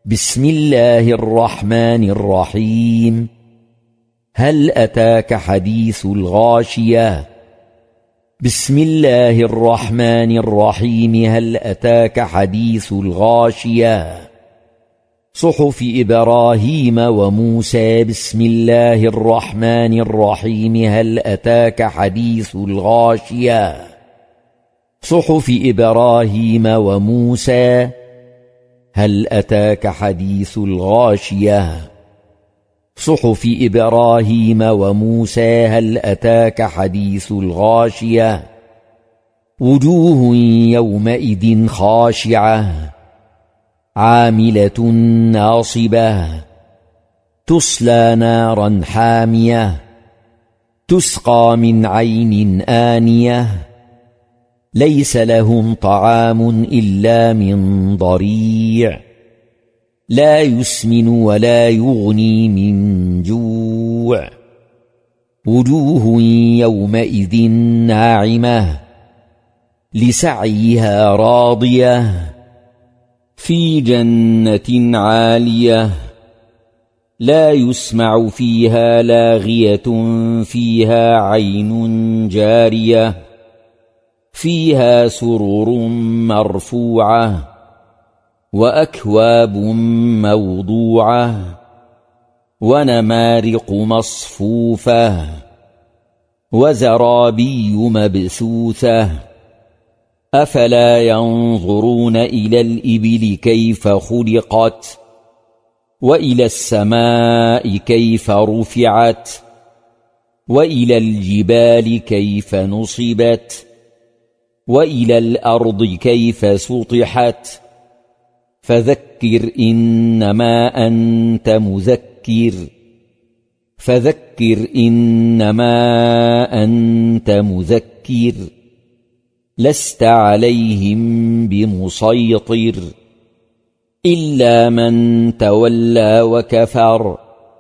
بسم الله الرحمن الرحيم. هل أتاك حديث الغاشية؟ بسم الله الرحمن الرحيم. هل أتاك حديث الغاشية؟ صحف إبراهيم وموسى. بسم الله الرحمن الرحيم. هل أتاك حديث الغاشية؟ صحف إبراهيم وموسى. هل أتاك حديث الغاشية؟ صحف إبراهيم وموسى. هل أتاك حديث الغاشية؟ وجوه يومئذ خاشعة عاملة ناصبة تصلى نارا حامية تسقى من عين آنية ليس لهم طعام إلا من ضريع لا يسمن ولا يغني من جوع. وجوه يومئذ ناعمة لسعيها راضية في جنة عالية لا يسمع فيها لاغية فيها عين جارية فيها سرر مرفوعة وأكواب موضوعة ونمارق مصفوفة وزرابي مبثوثة. أفلا ينظرون إلى الإبل كيف خلقت وإلى السماء كيف رفعت وإلى الجبال كيف نصبت وإلى الأرض كيف سطحت. فذكر إنما أنت مذكر فذكر إنما أنت مذكر لست عليهم بمسيطر إلا من تولى وكفر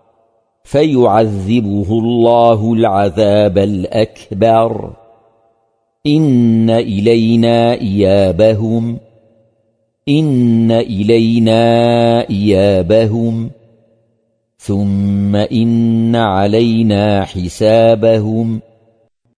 فيعذبه الله العذاب الأكبر. إن إلينا إيابهم ثم إن علينا حسابهم.